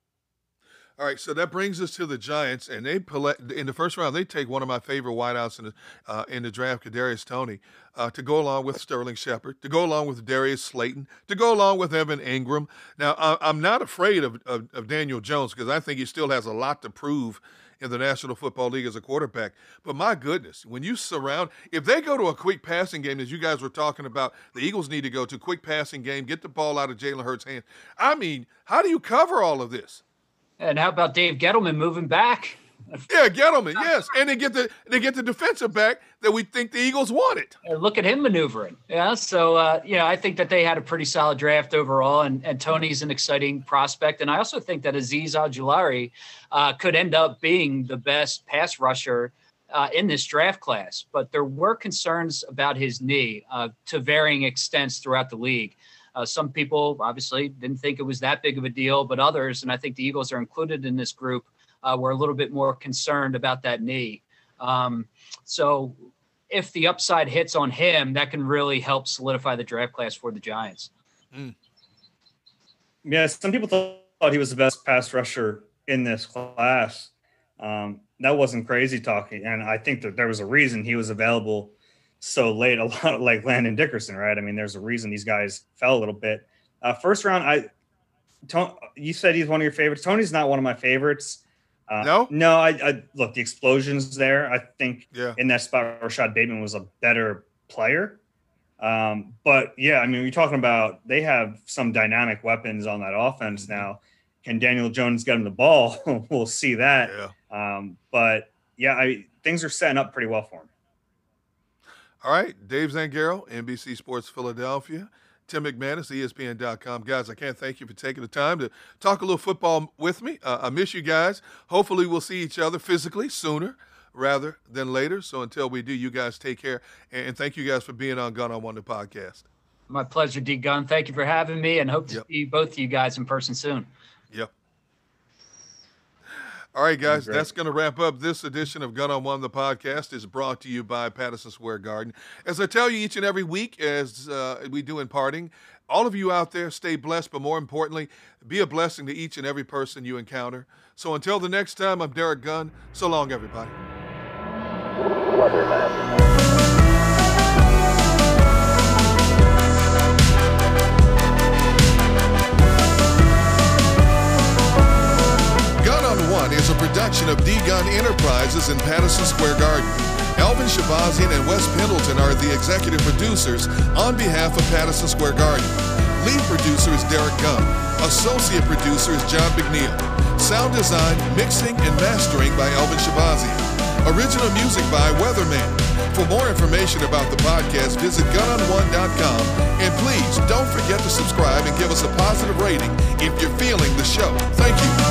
All right, so that brings us to the Giants, and they in the first round they take one of my favorite wideouts in the uh, in the draft, Kadarius Toney, uh, to go along with Sterling Shepard, to go along with Darius Slayton, to go along with Evan Ingram. Now, uh, I'm not afraid of, of, of Daniel Jones because I think he still has a lot to prove in the National Football League as a quarterback. But my goodness, when you surround, if they go to a quick passing game, as you guys were talking about, the Eagles need to go to a quick passing game, get the ball out of Jalen Hurts' hands. I mean, how do you cover all of this? And how about Dave Gettleman moving back? Yeah, Gettleman, yes. And they get the they get the defensive back that we think the Eagles wanted. And look at him maneuvering. Yeah. So, uh, you know, I think that they had a pretty solid draft overall, and, and Tony's an exciting prospect. And I also think that Azeez Al-Jilari uh, could end up being the best pass rusher uh, in this draft class. But there were concerns about his knee uh, to varying extents throughout the league. Uh, some people obviously didn't think it was that big of a deal, but others, and I think the Eagles are included in this group, uh, were a little bit more concerned about that knee. Um, so if the upside hits on him, that can really help solidify the draft class for the Giants. Mm. Yeah, some people thought he was the best pass rusher in this class. Um, that wasn't crazy talking, and I think that there was a reason he was available so late, a lot like Landon Dickerson, right? I mean, there's a reason these guys fell a little bit. Uh, first round, I, Tony, you said he's one of your favorites. Tony's not one of my favorites. Uh, no, no. I, I look, the explosions there. I think yeah. in that spot, Rashad Bateman was a better player. Um, but yeah, I mean, you're talking about they have some dynamic weapons on that offense now. Can Daniel Jones get him the ball? We'll see that. Yeah. Um, but yeah, I, things are setting up pretty well for him. All right, Dave Zangaro, N B C Sports Philadelphia. Tim McManus, E S P N dot com. Guys, I can't thank you for taking the time to talk a little football with me. Uh, I miss you guys. Hopefully we'll see each other physically sooner rather than later. So until we do, you guys take care. And thank you guys for being on Gun on One, the podcast. My pleasure, D. Gun. Thank you for having me, and hope to yep. see both of you guys in person soon. Yep. All right, guys, that's going to wrap up this edition of Gun on One, the podcast. Is brought to you by Patterson Square Garden. As I tell you each and every week, as uh, we do in parting, all of you out there, stay blessed, but more importantly, be a blessing to each and every person you encounter. So until the next time, I'm Derek Gunn. So long, everybody. One is a production of D-Gun Enterprises in Patterson Square Garden. Alvin Shabazian and Wes Pendleton are the executive producers on behalf of Patterson Square Garden. Lead producer is Derek Gunn. Associate producer is John McNeil. Sound design, mixing, and mastering by Alvin Shabazian. Original music by Weatherman. For more information about the podcast, visit gun on one dot com. And please don't forget to subscribe and give us a positive rating if you're feeling the show. Thank you.